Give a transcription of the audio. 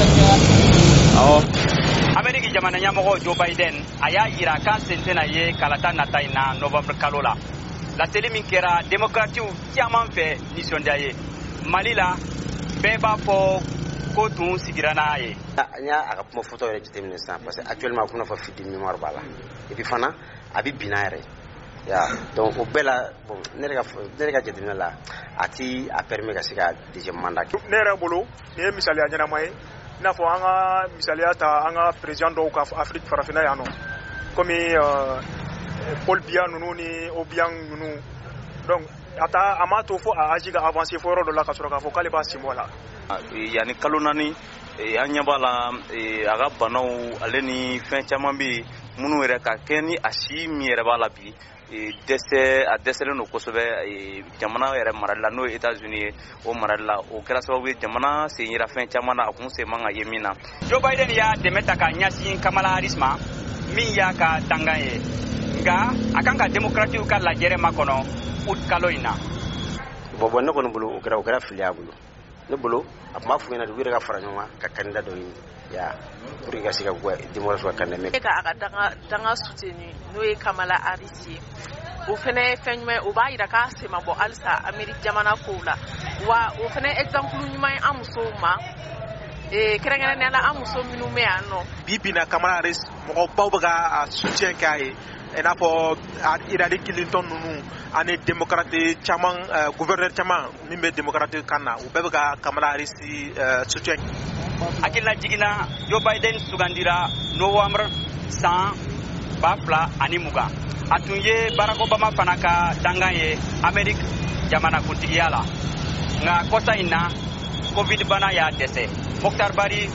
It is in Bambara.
Ameriki jamana ɲɛmɔgɔ Joe Biden a y'a yira k'a sen tɛna ye kalata nata in na novembre kalo la. Lateli min kɛra démocratiw caman fɛ nisɔndiya ye. Mali la bɛɛ b'a fɔ ko tun sigira n'a ye. N y'a a ka kuma fɔtɔ yɛrɛ jateminɛ sisan parce que actuellement a kuna fɔ fidi mémoire b'a la et puis fana a bɛ binna yɛrɛ donc o bɛɛ la bon ne yɛrɛ ka jateminɛ la a ti a permet ka se ka deuxième mandat kɛ. Ne yɛrɛ bolo nin ye misaliya ɲɛnama ye i n'a fɔ an ka misaliya ta an ka président dɔw ka Afrique farafinna yan nɔ komi Paul Biya ninnu ni Obiang ninnu donc a m'a to fo a agi ka avancer fo yɔrɔ dɔ la ka sɔrɔ k'a fɔ k'ale b'a senbɔ la. Yani kalo naani an ɲɛ b'a la a ka banaw ale ni fɛn caman bɛ yen minnu yɛrɛ ka kɛ ni a si min yɛrɛ b'a la bi a dɛsɛlen don kosɛbɛ jamana yɛrɛ marali la n'o ye États-Unis ye o marali la o kɛra sababu ye jamana sen yera fɛn caman na a kun sen man ka ye min na. Joe Biden y'a dɛmɛ ta ka ɲɛsin Kamala Harris ma min y'a ka dangan ye nka a kan ka démocratiw ka lajɛrɛ makɔnɔ août kalo in na. Bon ne kɔni bolo o kɛra fili a bolo. Ne bolo a tun b'a fɔ ɲɛna u yɛrɛ ka fara ɲɔgɔn kan ka candidat dɔ ɲini pour que ka se ka démocratie ka candidat. A ka danga soutenu n'o ye Kamala Harris ye o fɛnɛ ye fɛn ɲuman ye o b'a yira k'a sen ma bɔ halisa Amérique jamana kow la wa o fɛnɛ exemple ɲuman ye an musow ma kɛrɛnkɛrɛnnenya la an muso minnu bɛ yan nɔ. Bi bi in na Kamala Harris mɔgɔbaw bɛ ka soutien k'a ye i n'a fɔ Hillary Clinton ninnu ani démocrate caman gouverneur caman min bɛ démocrate kan na u bɛɛ bɛ ka Kamala Harris soutien. Hakilila jiginna Joe Biden sugandira novembre san 2020 a tun ye Barack Obama fana ka dangan ye Amérique jamana kuntigiya la nka kɔsa in na covid bana y'a dɛsɛ. Mokhtar Bari